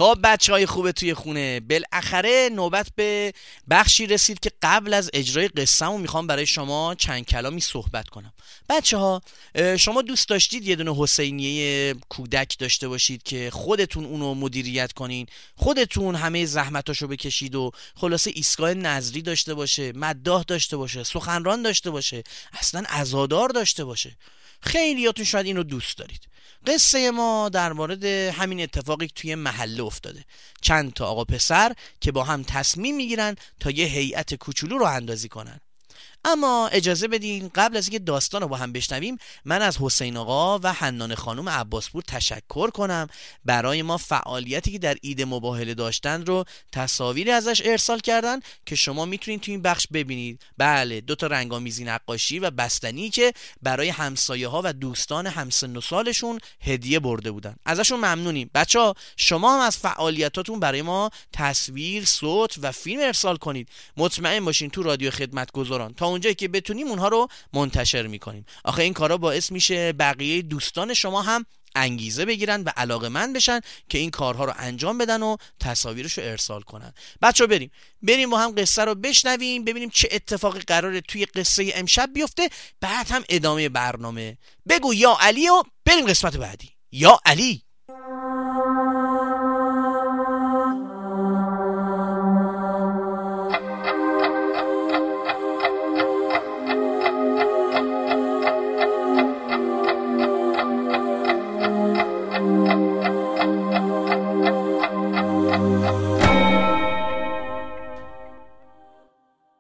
خب بچهای خوبه توی خونه، بالاخره نوبت به بخشی رسید که قبل از اجرای قصه‌مو میخوام برای شما چند کلامی صحبت کنم. بچه‌ها، شما دوست داشتید یه دونه حسینیه کودک داشته باشید که خودتون اونو مدیریت کنین، خودتون همه زحمتاشو بکشید و خلاصه ایستگاه نظری داشته باشه، مداح داشته باشه، سخنران داشته باشه، اصلا عزادار داشته باشه؟ خیلیاتون شاید این رو دوست دارید. قصه ما در مورد همین اتفاقی که توی محله افتاده. چند تا آقا پسر که با هم تصمیم میگیرن تا یه هیئت کوچولو رو اندازی کنن. اما اجازه بدین قبل از اینکه داستان رو با هم بشنویم، من از حسین آقا و حنان خانم عباسپور تشکر کنم. برای ما فعالیتی که در عید مباهله داشتن رو تصاویری ازش ارسال کردن که شما میتونید تو این بخش ببینید. بله، 2 تا رنگامیزی نقاشی و بستنی که برای همسایه ها و دوستان همسن و سالشون هدیه برده بودن. ازشون ممنونیم. بچه‌ها شما هم از فعالیتاتون برای ما تصویر، صوت و فیلم ارسال کنید. مطمئن باشین تو رادیو خدمتگزاران تا اونجایی که بتونیم اونها رو منتشر میکنیم. آخه این کارا باعث میشه بقیه دوستان شما هم انگیزه بگیرن و علاقه‌مند بشن که این کارها رو انجام بدن و تصاویرش رو ارسال کنن. بچه‌ها بریم با هم قصه رو بشنویم، ببینیم چه اتفاقی قراره توی قصه امشب بیفته. بعد هم ادامه برنامه. بگو یا علی و بریم قسمت بعدی. یا علی.